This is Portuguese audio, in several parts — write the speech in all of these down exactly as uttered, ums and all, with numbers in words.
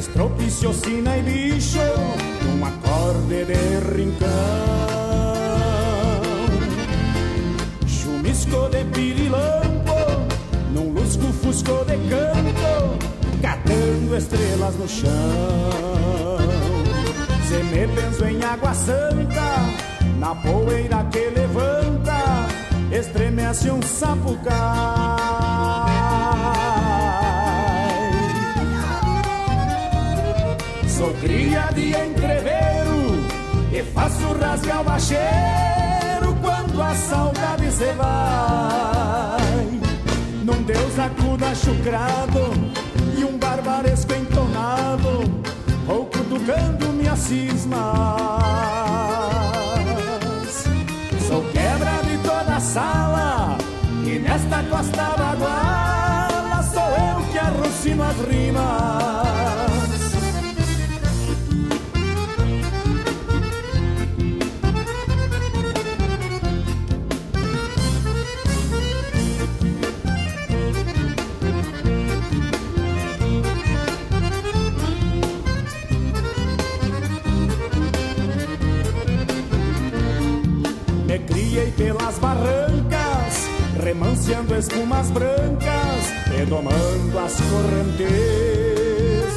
Estropiciocina e bicho num acorde de rincão. Chumisco de pirilampo num lusco-fusco de canto, catando estrelas no chão. Se me penso em água santa, na poeira que levanta, estremece um sapucai. Sou cria de entreveiro e faço rasgar o bacheiro quando a saudade se vai. Num Deus acuda chucrado e um barbaresco entonado, vou cutucando minhas cismas. Sou quebra de toda a sala e nesta costa baguala sou eu que arrucino as rimas. Criei pelas barrancas, remanciando espumas brancas e domando as correntezas.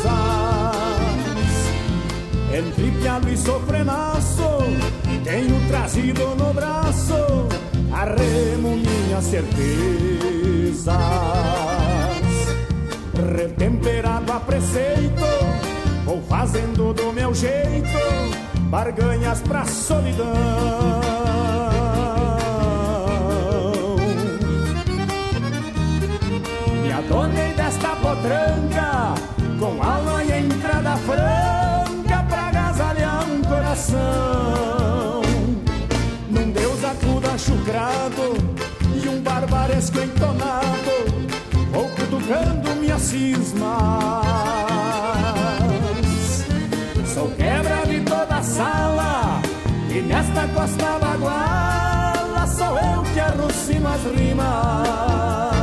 Entre pialo e sofrenaço, tenho trazido no braço a remo minhas certezas. Retemperado a preceito, vou fazendo do meu jeito barganhas pra solidão. Donei desta potranca com alma e entrada franca pra agasalhar um coração. Num Deus acuda chucrado e um barbaresco entonado, vou cutucando minhas cismas. Sou quebra de toda a sala e nesta costa baguala sou eu que arrucino as rimas.